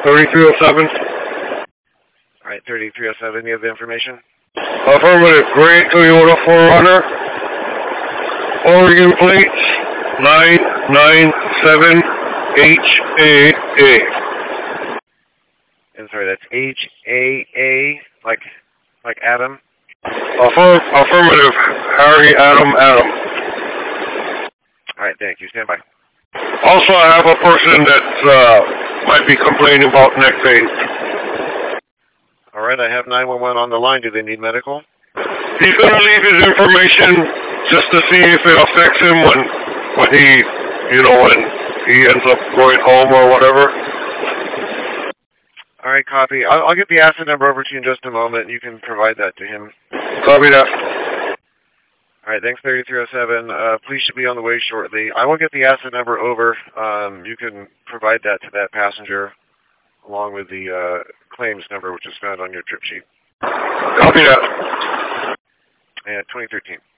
3307. All right, 3307, you have the information? Affirmative. Gray Toyota 4Runner. Oregon plates 997HAA. And sorry, that's HAA, like Adam? Affirmative. Harry Adam. All right, thank you. Stand by. Also, I have a person that might be complaining about neck pain. All right, I have 911 on the line. Do they need medical? He's going to leave his information just to see if it affects him when he ends up going home or whatever. All right, copy. I'll get the asset number over to you in just a moment. You can provide that to him. Copy that. All right, thanks, 3307. Police should be on the way shortly. I will get the asset number over. You can provide that to that passenger along with the claims number, which is found on your trip sheet. Copy that. And 2013.